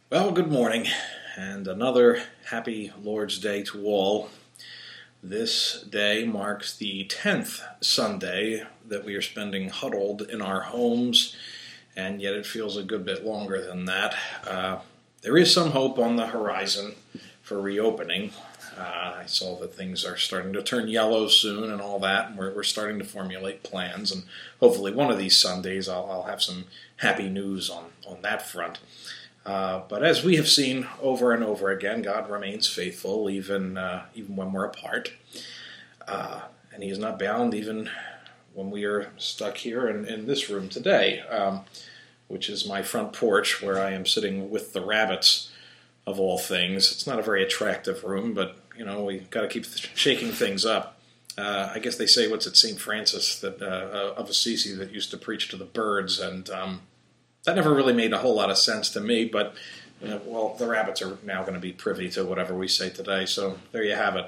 Well, good morning, and another happy Lord's Day to all. This day marks the 10th Sunday that we are spending huddled in our homes, and yet it feels a good bit longer than that. There is some hope on the horizon for reopening. I saw that things are starting to turn yellow soon and all that, and we're starting to formulate plans, and hopefully one of these Sundays I'll have some happy news on that front. But as we have seen over and over again, God remains faithful even when we're apart. And He is not bound even when we are stuck here in this room today, which is my front porch where I am sitting with the rabbits of all things. It's not a very attractive room, but we've got to keep shaking things up. I guess they say, what's it, St. Francis that of Assisi that used to preach to the birds, and that never really made a whole lot of sense to me, but, the rabbits are now going to be privy to whatever we say today, so there you have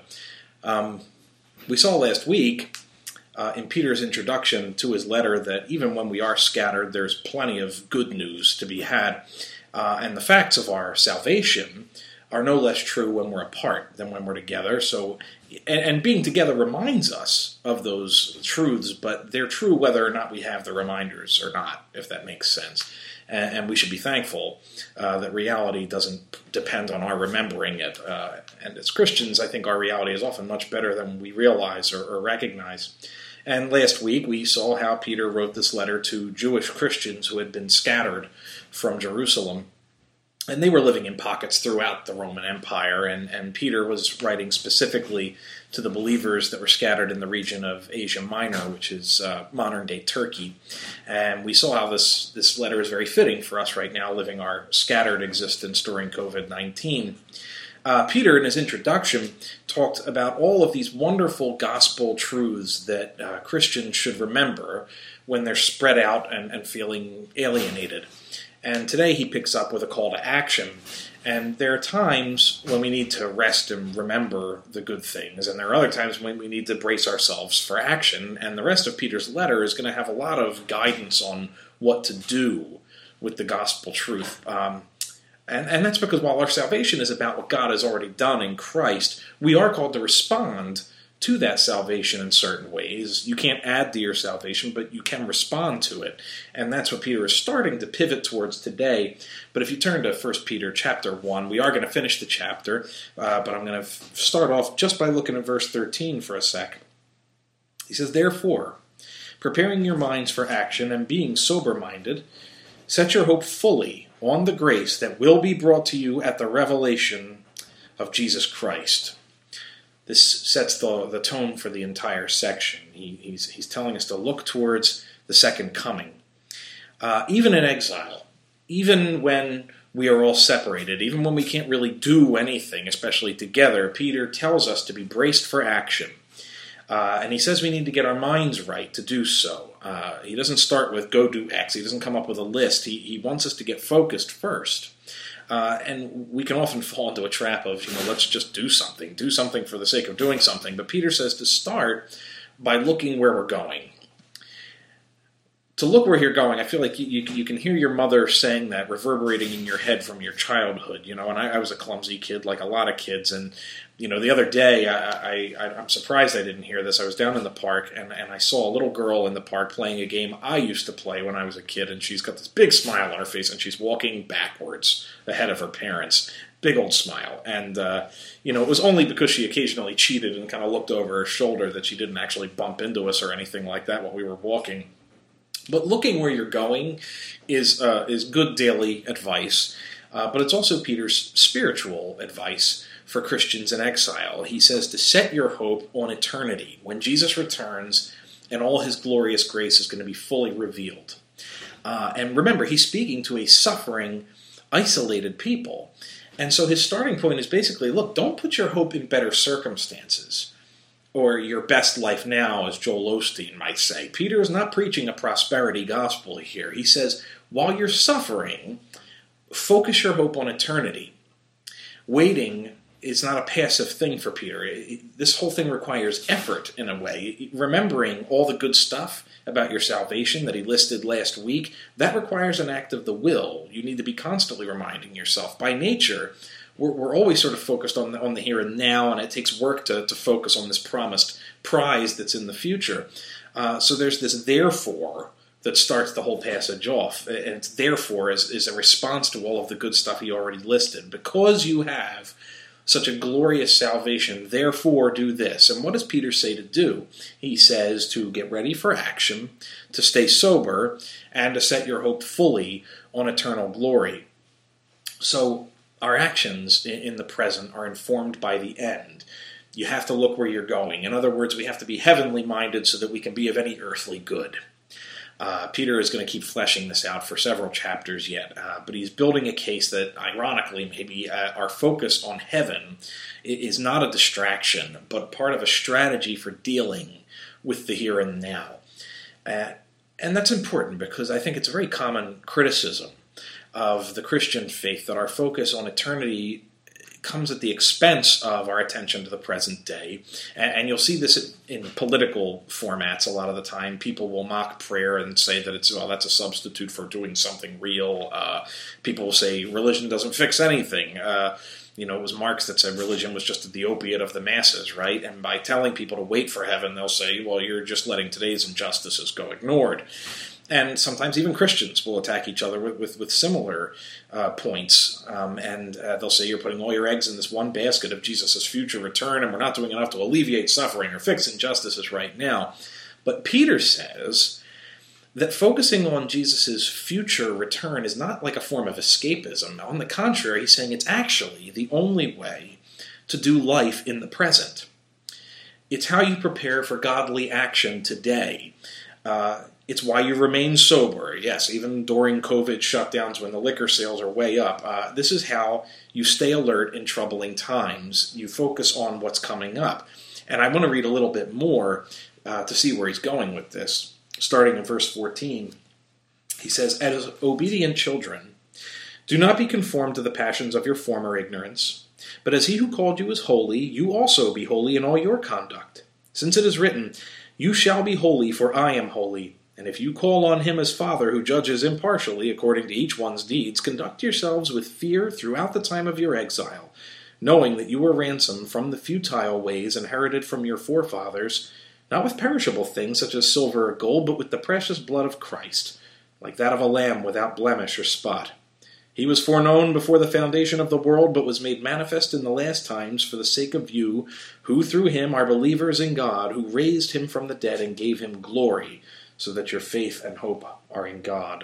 it. We saw last week in Peter's introduction to his letter that even when we are scattered, there's plenty of good news to be had, and the facts of our salvation are no less true when we're apart than when we're together. So, and being together reminds us of those truths, but they're true whether or not we have the reminders or not, if that makes sense. And we should be thankful that reality doesn't depend on our remembering it. And as Christians, I think our reality is often much better than we realize or recognize. And last week we saw how Peter wrote this letter to Jewish Christians who had been scattered from Jerusalem. And they were living in pockets throughout the Roman Empire, and Peter was writing specifically to the believers that were scattered in the region of Asia Minor, which is modern-day Turkey. And we saw how this letter is very fitting for us right now, living our scattered existence during COVID-19. Peter, in his introduction, talked about all of these wonderful gospel truths that Christians should remember when they're spread out and feeling alienated. And today he picks up with a call to action. And there are times when we need to rest and remember the good things. And there are other times when we need to brace ourselves for action. And the rest of Peter's letter is going to have a lot of guidance on what to do with the gospel truth. And that's because while our salvation is about what God has already done in Christ, we are called to respond to that salvation in certain ways. You can't add to your salvation, but you can respond to it. And that's what Peter is starting to pivot towards today. But if you turn to 1 Peter chapter 1, we are going to finish the chapter, but I'm going to start off just by looking at verse 13 for a sec. He says, "Therefore, preparing your minds for action and being sober-minded, set your hope fully on the grace that will be brought to you at the revelation of Jesus Christ." This sets the tone for the entire section. He's telling us to look towards the second coming. Even in exile, even when we are all separated, even when we can't really do anything, especially together, Peter tells us to be braced for action. And he says we need to get our minds right to do so. He doesn't start with go do X. He doesn't come up with a list. He wants us to get focused first. And we can often fall into a trap of, let's just do something for the sake of doing something. But Peter says to start by looking where we're going. To look where you're going, I feel like you can hear your mother saying that reverberating in your head from your childhood, and I was a clumsy kid like a lot of kids, and the other day I'm surprised I didn't hear this. I was down in the park and I saw a little girl in the park playing a game I used to play when I was a kid, and she's got this big smile on her face and she's walking backwards ahead of her parents. Big old smile. And, it was only because she occasionally cheated and kind of looked over her shoulder that she didn't actually bump into us or anything like that while we were walking. But looking where you're going is good daily advice, but it's also Peter's spiritual advice for Christians in exile. He says to set your hope on eternity, when Jesus returns and all his glorious grace is going to be fully revealed. And remember, he's speaking to a suffering, isolated people. And so his starting point is basically, look, don't put your hope in better circumstances, or your best life now, as Joel Osteen might say. Peter is not preaching a prosperity gospel here. He says, while you're suffering, focus your hope on eternity, waiting is not a passive thing for Peter. This whole thing requires effort in a way. Remembering all the good stuff about your salvation that he listed last week, that requires an act of the will. You need to be constantly reminding yourself. By nature, we're always sort of focused on the here and now, and it takes work to focus on this promised prize that's in the future. So there's this therefore that starts the whole passage off, and it's therefore is a response to all of the good stuff he already listed. Because you have such a glorious salvation, therefore do this. And what does Peter say to do? He says to get ready for action, to stay sober, and to set your hope fully on eternal glory. So our actions in the present are informed by the end. You have to look where you're going. In other words, we have to be heavenly minded so that we can be of any earthly good. Peter is going to keep fleshing this out for several chapters yet, but he's building a case that, ironically, maybe our focus on heaven is not a distraction, but part of a strategy for dealing with the here and now. And that's important because I think it's a very common criticism of the Christian faith that our focus on eternity comes at the expense of our attention to the present day. And you'll see this in political formats a lot of the time. People will mock prayer and say that that's a substitute for doing something real. People will say religion doesn't fix anything. It was Marx that said religion was just the opiate of the masses, right? And by telling people to wait for heaven, they'll say, well, you're just letting today's injustices go ignored. And sometimes even Christians will attack each other with similar points. And they'll say you're putting all your eggs in this one basket of Jesus' future return, and we're not doing enough to alleviate suffering or fix injustices right now. But Peter says that focusing on Jesus' future return is not like a form of escapism. On the contrary, he's saying it's actually the only way to do life in the present. It's how you prepare for godly action today. It's why you remain sober. Yes, even during COVID shutdowns when the liquor sales are way up. This is how you stay alert in troubling times. You focus on what's coming up. And I want to read a little bit more to see where he's going with this. Starting in verse 14, he says, as obedient children, do not be conformed to the passions of your former ignorance, but as he who called you is holy, you also be holy in all your conduct. Since it is written, you shall be holy, for I am holy. And if you call on him as Father who judges impartially according to each one's deeds, conduct yourselves with fear throughout the time of your exile, knowing that you were ransomed from the futile ways inherited from your forefathers, not with perishable things such as silver or gold, but with the precious blood of Christ, like that of a lamb without blemish or spot. He was foreknown before the foundation of the world, but was made manifest in the last times for the sake of you, who through him are believers in God, who raised him from the dead and gave him glory, so that your faith and hope are in God.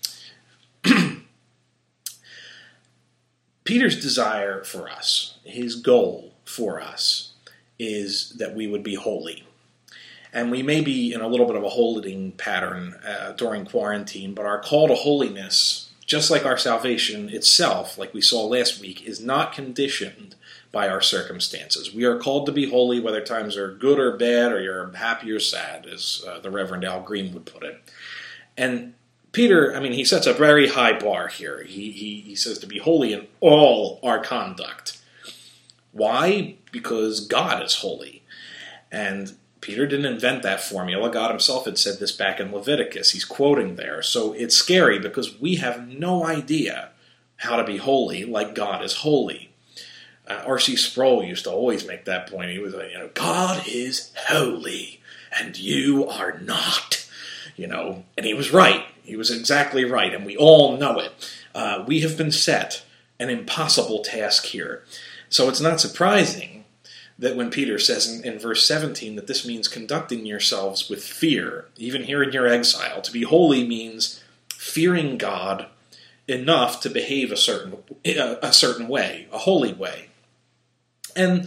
Peter's desire for us, his goal for us, is that we would be holy. And we may be in a little bit of a holding pattern during quarantine, but our call to holiness, just like our salvation itself, like we saw last week, is not conditioned by our circumstances. We are called to be holy whether times are good or bad, or you're happy or sad, as the Reverend Al Green would put it. And Peter, he sets a very high bar here. He says to be holy in all our conduct. Why? Because God is holy. And Peter didn't invent that formula. God himself had said this back in Leviticus. He's quoting there. So it's scary because we have no idea how to be holy like God is holy. R.C. Sproul used to always make that point. He was like, God is holy, and you are not. And he was right. He was exactly right, and we all know it. We have been set an impossible task here. So it's not surprising that when Peter says in verse 17 that this means conducting yourselves with fear, even here in your exile. To be holy means fearing God enough to behave a certain way, a holy way. And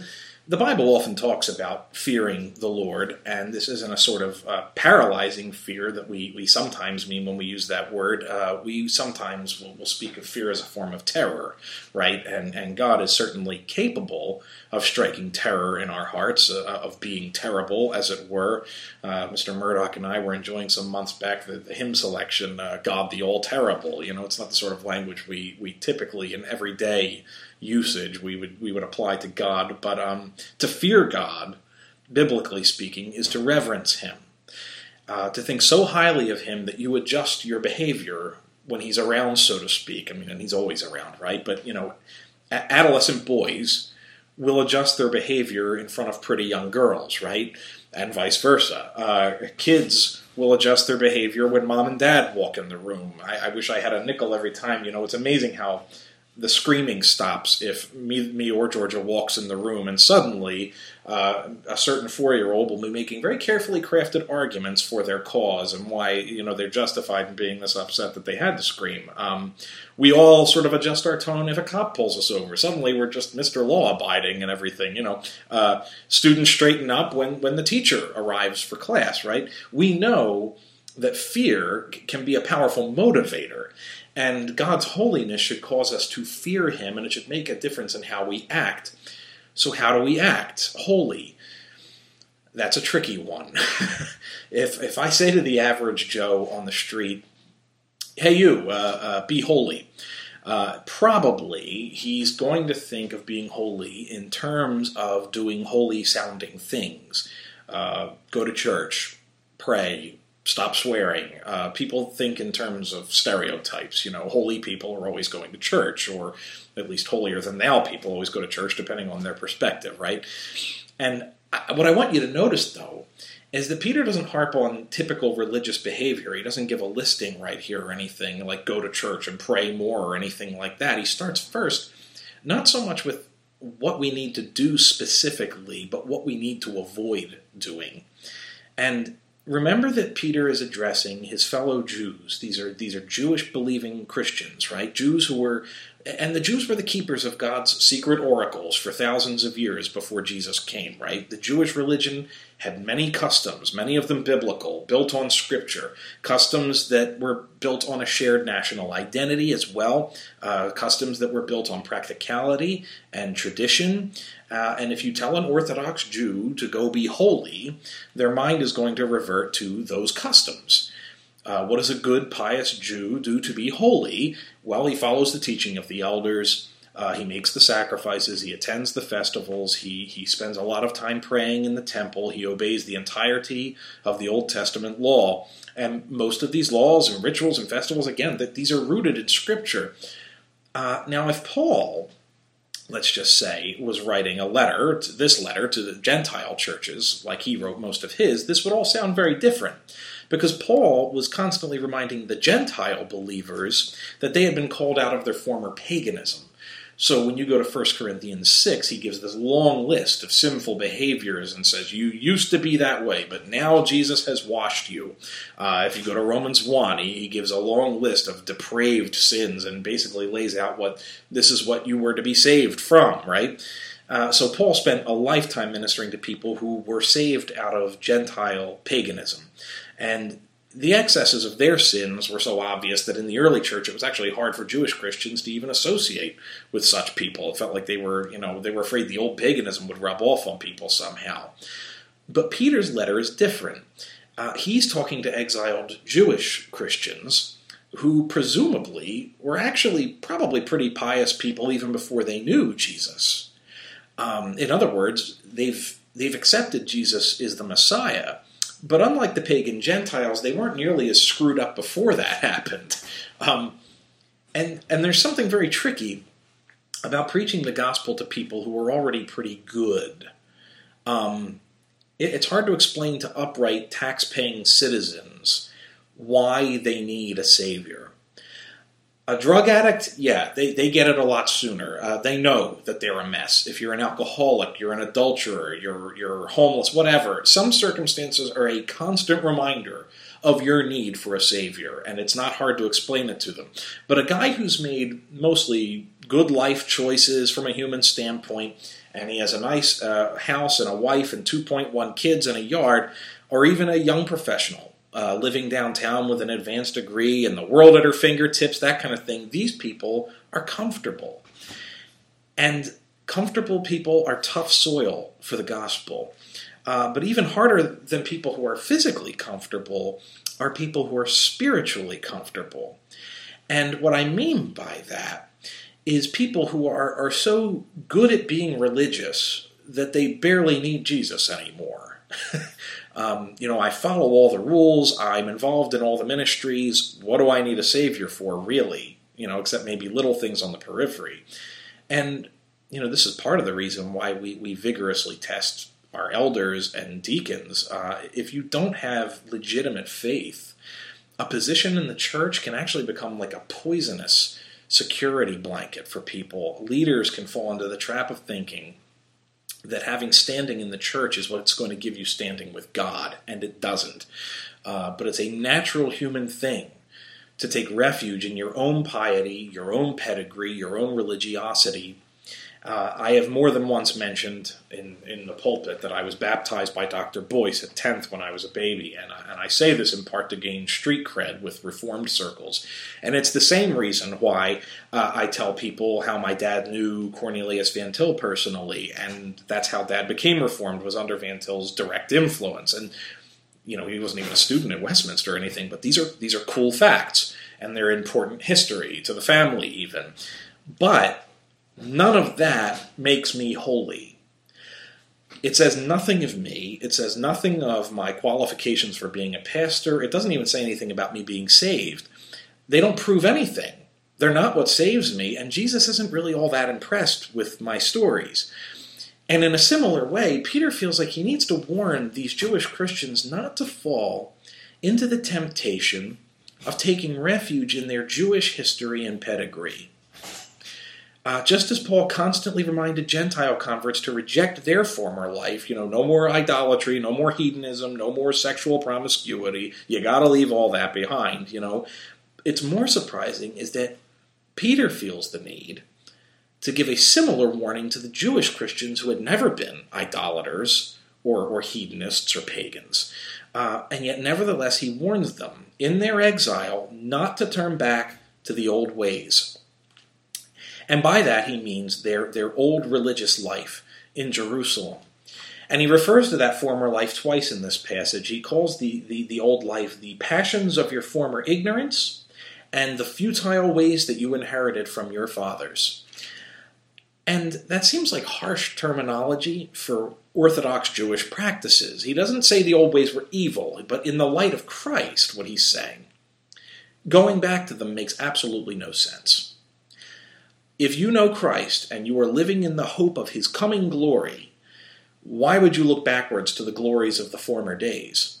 The Bible often talks about fearing the Lord, and this isn't a sort of paralyzing fear that we sometimes mean when we use that word. We sometimes will speak of fear as a form of terror, right? And God is certainly capable of striking terror in our hearts, of being terrible, as it were. Mr. Murdoch and I were enjoying some months back the hymn selection, God the All-Terrible. It's not the sort of language we typically in everyday usage we would apply to God, but to fear God, biblically speaking, is to reverence Him, to think so highly of Him that you adjust your behavior when He's around, so to speak. And He's always around, right? But adolescent boys will adjust their behavior in front of pretty young girls, right? And vice versa. Kids will adjust their behavior when mom and dad walk in the room. I wish I had a nickel every time. It's amazing how the screaming stops if me or Georgia walks in the room, and suddenly a certain 4-year-old will be making very carefully crafted arguments for their cause and why they're justified in being this upset that they had to scream. We all sort of adjust our tone if a cop pulls us over. Suddenly we're just Mr. Law-abiding and everything. Students straighten up when the teacher arrives for class, right? We know that fear can be a powerful motivator. And God's holiness should cause us to fear Him, and it should make a difference in how we act. So how do we act? Holy. That's a tricky one. If I say to the average Joe on the street, hey you, be holy, probably he's going to think of being holy in terms of doing holy-sounding things. Go to church, pray, stop swearing. People think in terms of stereotypes. Holy people are always going to church, or at least holier-than-thou people always go to church, depending on their perspective, right? And what I want you to notice, though, is that Peter doesn't harp on typical religious behavior. He doesn't give a listing right here or anything like go to church and pray more or anything like that. He starts first, not so much with what we need to do specifically, but what we need to avoid doing. And remember that Peter is addressing his fellow Jews. These are Jewish-believing Christians, right? And the Jews were the keepers of God's secret oracles for thousands of years before Jesus came, right? The Jewish religion had many customs, many of them biblical, built on Scripture, customs that were built on a shared national identity as well, customs that were built on practicality and tradition. And if you tell an Orthodox Jew to go be holy, their mind is going to revert to those customs. What does a good, pious Jew do to be holy? Well, he follows the teaching of the elders. He makes the sacrifices. He attends the festivals. He spends a lot of time praying in the temple. He obeys the entirety of the Old Testament law. And most of these laws and rituals and festivals, again, these are rooted in Scripture. Now, if Paul, let's just say, was writing this letter to the Gentile churches, like he wrote most of his, this would all sound very different. Because Paul was constantly reminding the Gentile believers that they had been called out of their former paganism. So when you go to 1 Corinthians 6, he gives this long list of sinful behaviors and says, you used to be that way, but now Jesus has washed you. If you go to Romans 1, he gives a long list of depraved sins and basically lays out this is what you were to be saved from, right? So Paul spent a lifetime ministering to people who were saved out of Gentile paganism. And the excesses of their sins were so obvious that in the early church it was actually hard for Jewish Christians to even associate with such people. It felt like they were afraid the old paganism would rub off on people somehow. But Peter's letter is different. He's talking to exiled Jewish Christians who presumably were actually probably pretty pious people even before they knew Jesus. In other words, they've accepted Jesus is the Messiah. But unlike the pagan Gentiles, they weren't nearly as screwed up before that happened. And there's something very tricky about preaching the gospel to people who are already pretty good. It's hard to explain to upright, tax-paying citizens why they need a savior. A drug addict, yeah, they get it a lot sooner. They know that they're a mess. If you're an alcoholic, you're an adulterer, you're homeless, whatever. Some circumstances are a constant reminder of your need for a savior, and it's not hard to explain it to them. But a guy who's made mostly good life choices from a human standpoint, and he has a nice house and a wife and 2.1 kids and a yard, or even a young professional living downtown with an advanced degree and the world at her fingertips, that kind of thing, these people are comfortable. And comfortable people are tough soil for the gospel. But even harder than people who are physically comfortable are people who are spiritually comfortable. And what I mean by that is people who are so good at being religious that they barely need Jesus anymore. I follow all the rules, I'm involved in all the ministries, what do I need a Savior for, really? Except maybe little things on the periphery. And, this is part of the reason why we vigorously test our elders and deacons. If you don't have legitimate faith, a position in the church can actually become like a poisonous security blanket for people. Leaders can fall into the trap of thinking that having standing in the church is what's going to give you standing with God, and it doesn't. But it's a natural human thing to take refuge in your own piety, your own pedigree, your own religiosity. I have more than once mentioned in the pulpit that I was baptized by Dr. Boyce at 10th when I was a baby, and I say this in part to gain street cred with Reformed circles. And it's the same reason why I tell people how my dad knew Cornelius Van Til personally, and that's how Dad became Reformed, was under Van Til's direct influence. And he wasn't even a student at Westminster or anything, but these are cool facts, and they're important history to the family even. But none of that makes me holy. It says nothing of me. It says nothing of my qualifications for being a pastor. It doesn't even say anything about me being saved. They don't prove anything. They're not what saves me, and Jesus isn't really all that impressed with my stories. And in a similar way, Peter feels like he needs to warn these Jewish Christians not to fall into the temptation of taking refuge in their Jewish history and pedigree. Just as Paul constantly reminded Gentile converts to reject their former life, no more idolatry, no more hedonism, no more sexual promiscuity, you gotta leave all that behind, It's more surprising is that Peter feels the need to give a similar warning to the Jewish Christians who had never been idolaters or hedonists or pagans. And yet, nevertheless, he warns them in their exile not to turn back to the old ways. And by that he means their old religious life in Jerusalem. And he refers to that former life twice in this passage. He calls the old life the passions of your former ignorance and the futile ways that you inherited from your fathers. And that seems like harsh terminology for Orthodox Jewish practices. He doesn't say the old ways were evil, but in the light of Christ, what he's saying. Going back to them makes absolutely no sense. If you know Christ and you are living in the hope of his coming glory, why would you look backwards to the glories of the former days?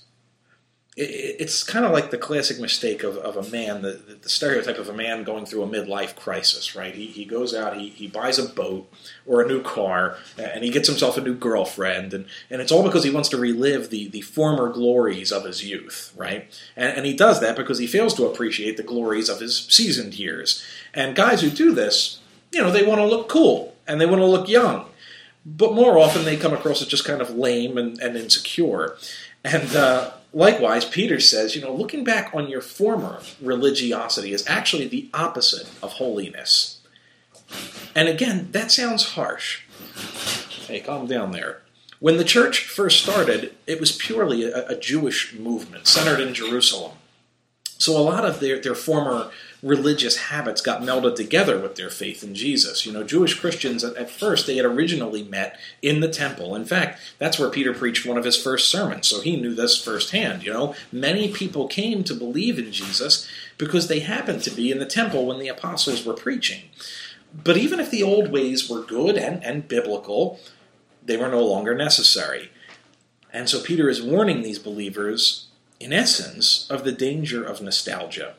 It's kind of like the classic mistake of a man, the stereotype of a man going through a midlife crisis, right? He goes out, he buys a boat or a new car, and he gets himself a new girlfriend, and it's all because he wants to relive the former glories of his youth, right? And he does that because he fails to appreciate the glories of his seasoned years. And guys who do this, they want to look cool, and they want to look young. But more often they come across as just kind of lame and insecure. And likewise, Peter says, looking back on your former religiosity is actually the opposite of holiness. And again, that sounds harsh. Hey, calm down there. When the church first started, it was purely a Jewish movement centered in Jerusalem. So a lot of their former religious habits got melded together with their faith in Jesus. Jewish Christians, at first, they had originally met in the temple. In fact, that's where Peter preached one of his first sermons, so he knew this firsthand. Many people came to believe in Jesus because they happened to be in the temple when the apostles were preaching. But even if the old ways were good and biblical, they were no longer necessary. And so Peter is warning these believers, in essence, of the danger of nostalgia.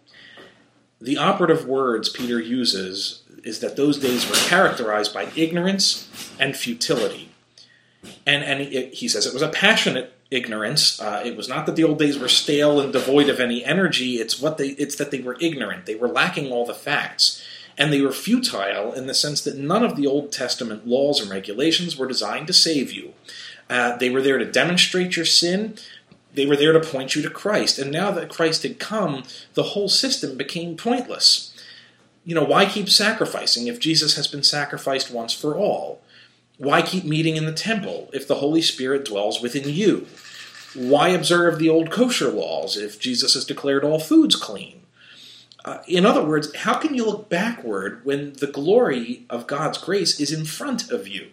The operative words Peter uses is that those days were characterized by ignorance and futility. And he says it was a passionate ignorance. It was not that the old days were stale and devoid of any energy. It's that they were ignorant. They were lacking all the facts. And they were futile in the sense that none of the Old Testament laws and regulations were designed to save you. They were there to demonstrate your sin. They were there to point you to Christ. And now that Christ had come, the whole system became pointless. Why keep sacrificing if Jesus has been sacrificed once for all? Why keep meeting in the temple if the Holy Spirit dwells within you? Why observe the old kosher laws if Jesus has declared all foods clean? In other words, how can you look backward when the glory of God's grace is in front of you?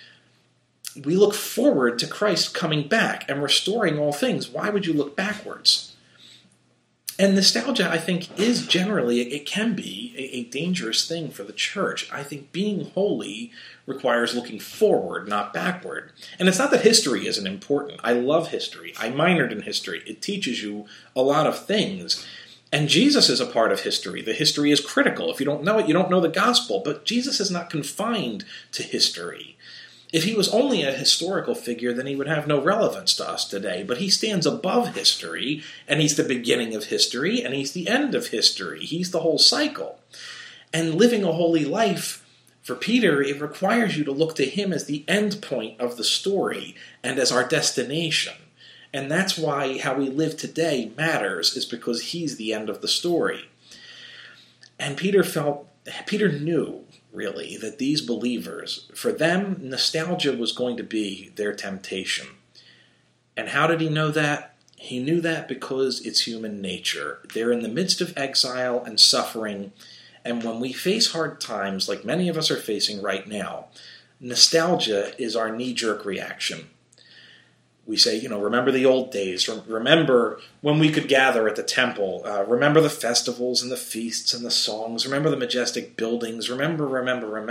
We look forward to Christ coming back and restoring all things. Why would you look backwards? And nostalgia, I think, is generally, it can be a dangerous thing for the church. I think being holy requires looking forward, not backward. And it's not that history isn't important. I love history. I minored in history. It teaches you a lot of things. And Jesus is a part of history. The history is critical. If you don't know it, you don't know the gospel. But Jesus is not confined to history. If he was only a historical figure, then he would have no relevance to us today. But he stands above history, and he's the beginning of history, and he's the end of history. He's the whole cycle. And living a holy life, for Peter, it requires you to look to him as the end point of the story and as our destination. And that's why how we live today matters, is because he's the end of the story. And Peter knew, really, that these believers, for them, nostalgia was going to be their temptation. And how did he know that? He knew that because it's human nature. They're in the midst of exile and suffering, and when we face hard times, like many of us are facing right now, nostalgia is our knee-jerk reaction. We say, remember the old days. Remember when we could gather at the temple. Remember the festivals and the feasts and the songs. Remember the majestic buildings. Remember.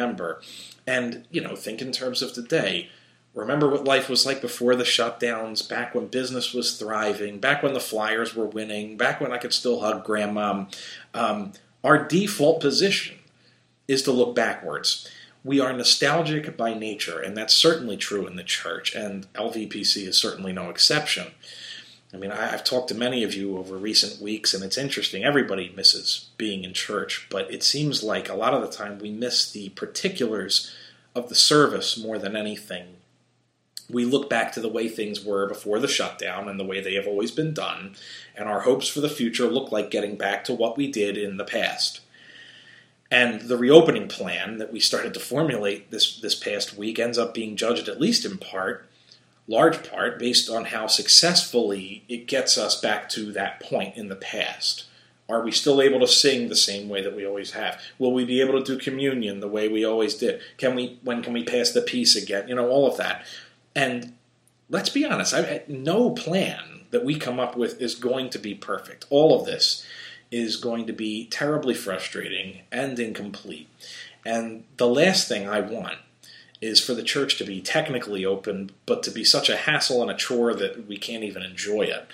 And, think in terms of today. Remember what life was like before the shutdowns, back when business was thriving, back when the Flyers were winning, back when I could still hug Grandma. Our default position is to look backwards. We are nostalgic by nature, and that's certainly true in the church, and LVPC is certainly no exception. I mean, I've talked to many of you over recent weeks, and it's interesting. Everybody misses being in church, but it seems like a lot of the time we miss the particulars of the service more than anything. We look back to the way things were before the shutdown and the way they have always been done, and our hopes for the future look like getting back to what we did in the past. And the reopening plan that we started to formulate this past week ends up being judged, at least in part, large part, based on how successfully it gets us back to that point in the past. Are we still able to sing the same way that we always have? Will we be able to do communion the way we always did? When can we pass the peace again? All of that. And let's be honest, no plan that we come up with is going to be perfect. All of this is going to be terribly frustrating and incomplete. And the last thing I want is for the church to be technically open, but to be such a hassle and a chore that we can't even enjoy it.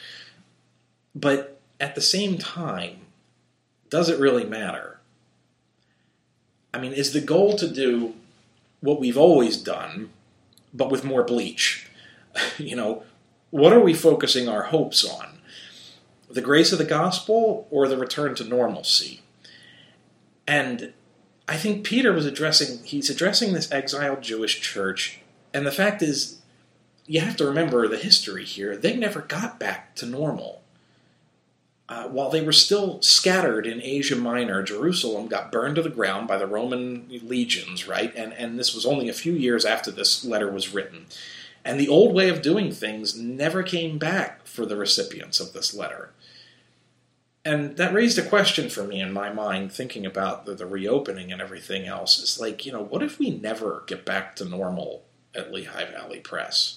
But at the same time, does it really matter? I mean, is the goal to do what we've always done, but with more bleach? What are we focusing our hopes on? The grace of the gospel or the return to normalcy? And I think Peter he's addressing this exiled Jewish church, and the fact is, you have to remember the history here. They never got back to normal. While they were still scattered in Asia Minor, Jerusalem got burned to the ground by the Roman legions, right? And this was only a few years after this letter was written. And the old way of doing things never came back for the recipients of this letter. And that raised a question for me in my mind, thinking about the reopening and everything else. It's like, what if we never get back to normal at Lehigh Valley Press?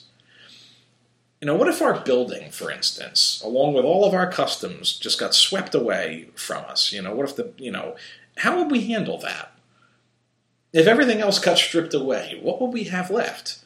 What if our building, for instance, along with all of our customs, just got swept away from us? What if how would we handle that? If everything else got stripped away, what would we have left?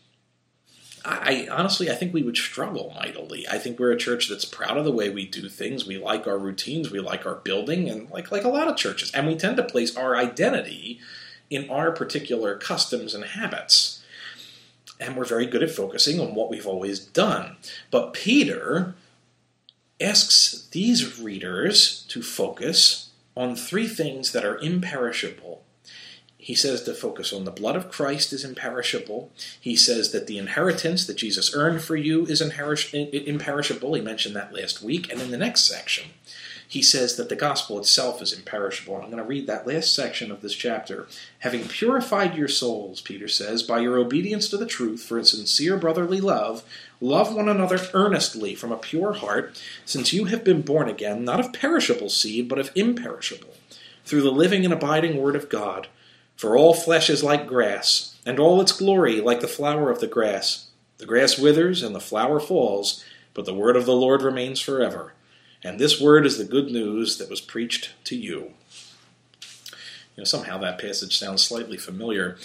I honestly think we would struggle mightily. I think we're a church that's proud of the way we do things. We like our routines. We like our building, and like a lot of churches. And we tend to place our identity in our particular customs and habits. And we're very good at focusing on what we've always done. But Peter asks these readers to focus on three things that are imperishable. He says to focus on the blood of Christ is imperishable. He says that the inheritance that Jesus earned for you is imperishable. He mentioned that last week. And in the next section, he says that the gospel itself is imperishable. And I'm going to read that last section of this chapter. Having purified your souls, Peter says, by your obedience to the truth for a sincere brotherly love, love one another earnestly from a pure heart, since you have been born again, not of perishable seed, but of imperishable, through the living and abiding word of God. For all flesh is like grass, and all its glory like the flower of the grass. The grass withers and the flower falls, but the word of the Lord remains forever. And this word is the good news that was preached to you. Somehow that passage sounds slightly familiar.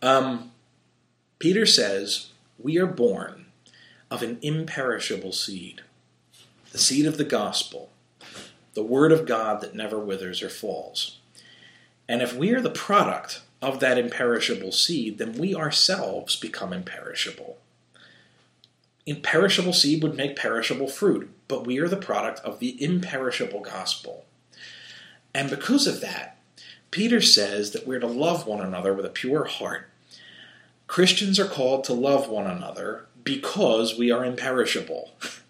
Peter says, we are born of an imperishable seed, the seed of the gospel, the word of God that never withers or falls. And if we are the product of that imperishable seed, then we ourselves become imperishable. Imperishable seed would make perishable fruit, but we are the product of the imperishable gospel. And because of that, Peter says that we're to love one another with a pure heart. Christians are called to love one another because we are imperishable.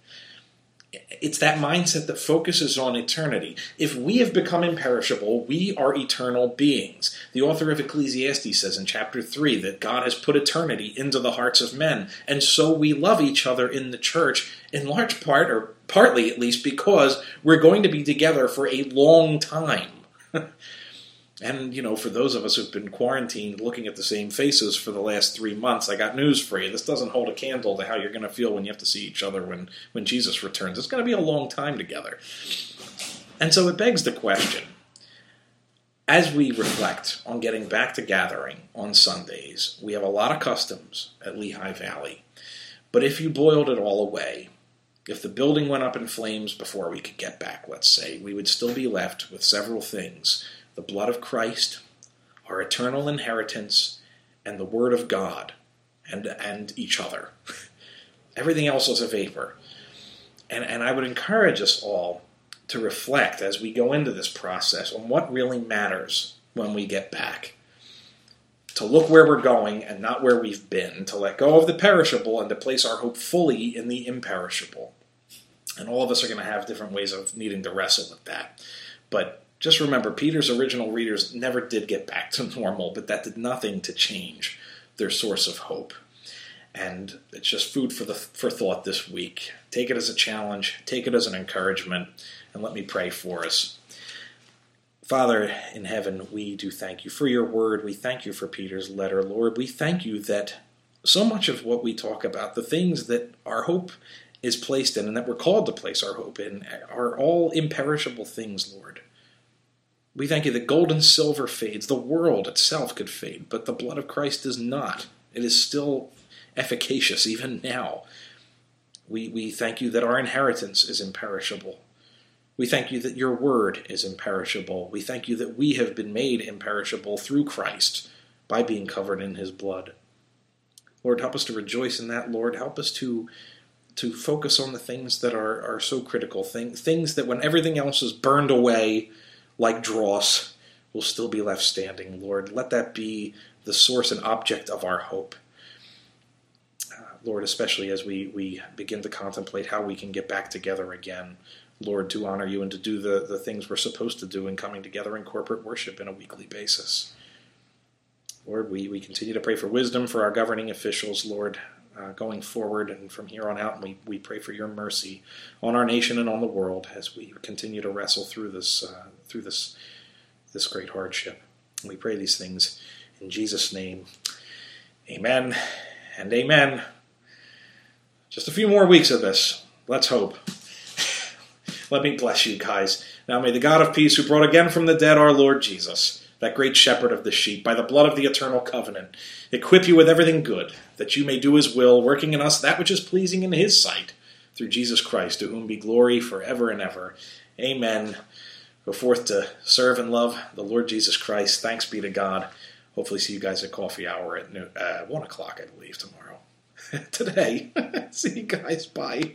It's that mindset that focuses on eternity. If we have become imperishable, we are eternal beings. The author of Ecclesiastes says in chapter 3 that God has put eternity into the hearts of men. And so we love each other in the church, in large part, or partly at least, because we're going to be together for a long time. And, for those of us who've been quarantined looking at the same faces for the last 3 months, I got news for you. This doesn't hold a candle to how you're going to feel when you have to see each other when Jesus returns. It's going to be a long time together. And so it begs the question, as we reflect on getting back to gathering on Sundays, we have a lot of customs at Lehigh Valley. But if you boiled it all away, if the building went up in flames before we could get back, let's say, we would still be left with several things: the blood of Christ, our eternal inheritance, and the word of God, and each other. Everything else is a vapor. And I would encourage us all to reflect as we go into this process on what really matters when we get back. To look where we're going and not where we've been, to let go of the perishable and to place our hope fully in the imperishable. And all of us are going to have different ways of needing to wrestle with that. But just remember, Peter's original readers never did get back to normal, but that did nothing to change their source of hope. And it's just food for thought this week. Take it as a challenge, take it as an encouragement, and let me pray for us. Father in heaven, we do thank you for your word. We thank you for Peter's letter, Lord. We thank you that so much of what we talk about, the things that our hope is placed in and that we're called to place our hope in, are all imperishable things, Lord. We thank you that gold and silver fades. The world itself could fade, but the blood of Christ does not. It is still efficacious even now. We thank you that our inheritance is imperishable. We thank you that your word is imperishable. We thank you that we have been made imperishable through Christ by being covered in his blood. Lord, help us to rejoice in that. Lord, help us to focus on the things that are so critical, things that when everything else is burned away like dross will still be left standing. Lord, let that be the source and object of our hope. Lord, especially as we begin to contemplate how we can get back together again, Lord, to honor you and to do the things we're supposed to do in coming together in corporate worship on a weekly basis. Lord, we continue to pray for wisdom for our governing officials, Lord, going forward and from here on out. And we pray for your mercy on our nation and on the world as we continue to wrestle through this great hardship. And we pray these things in Jesus' name. Amen and amen. Just a few more weeks of this. Let's hope. Let me bless you guys. Now may the God of peace, who brought again from the dead our Lord Jesus, that great shepherd of the sheep, by the blood of the eternal covenant, equip you with everything good, that you may do his will, working in us that which is pleasing in his sight, through Jesus Christ, to whom be glory forever and ever. Amen. Go forth to serve and love the Lord Jesus Christ. Thanks be to God. Hopefully see you guys at coffee hour at 1 o'clock, I believe, tomorrow. Today. See you guys. Bye.